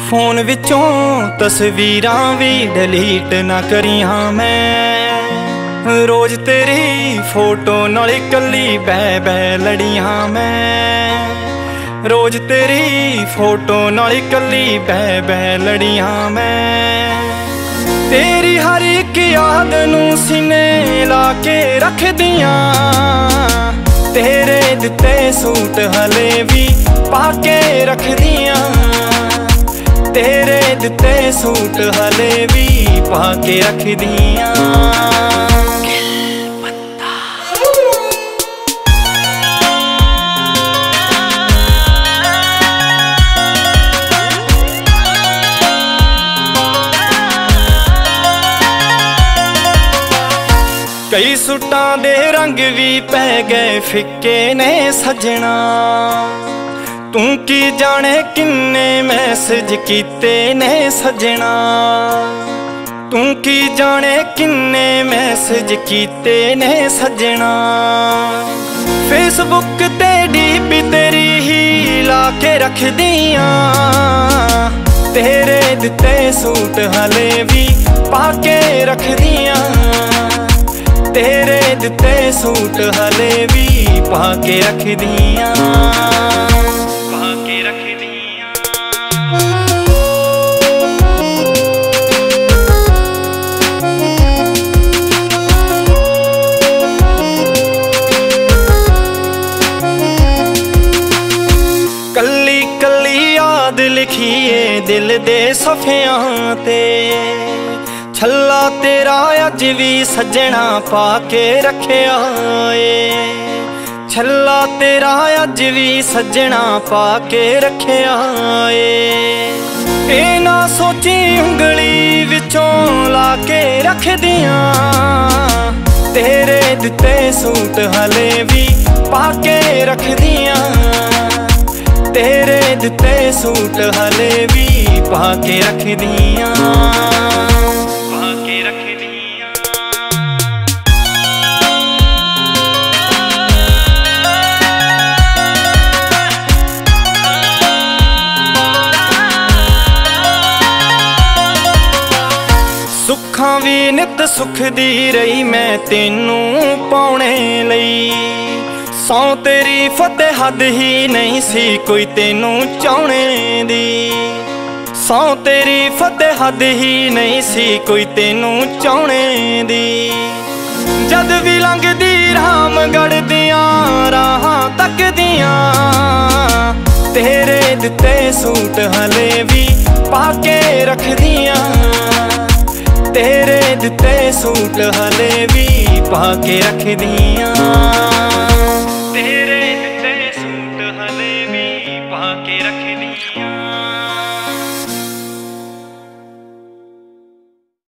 Phone विचों तस्वीरां भी डिलीट ना करियां मैं। रोज तेरी फोटो नाल कल्ली बह बह लड़ियां मैं। रोज तेरी फोटो नाल कल्ली बह बह लड़ियां मैं। तेरी हर एक याद नूं सीने ला के रखदियां। तेरे दिते सूट हले भी पाके रखदियां। तेरे दिते सूट हले भी पाके रखदियां। कई सूटां दे रंग भी पै गए फिक्के ने सजना। तू की जाने किन्ने मैसेज कीते ने सजना। तू की जाने किन्ने मैसेज कीते ने सजना। फेसबुक ते डीपी तेरी ही ला के रख दियां। तेरे दिते सूट हले भी पाके रख दियां। तेरे दिते सूट हले भी पाके रख दियां। पाके रख दियां। कल्ली कल्ली याद लिखिए दिल दे सफियां ते। छल्ला तेरा अज भी सजना पाके रखिया ए। छल्ला तेरा अज भी सजना पाके रखिया ए। ना सोची उंगली विचों ला के रख दियां। तेरे दिते सूट हले भी पाके रख दियां। तेरे दिते सूट हले भी पाके रख दियां। सुखां भी नित सुख दी रही मैं तेनू पाने लई। सौ तेरी फतेह हद ही नहीं सी कोई तेनू चाहने दी। सौ तेरी फतेह हद ही नहीं सी कोई तेनू चाहने दी। जद भी लंघदी रामगढ़ दियां राहां तकदियां। तेरे दिते सूट हले भी पाके रखदियां। तेरे दिते सूट हले भी पाके रख दियां। तेरे दिते सूट हले भी पाके रख दियां।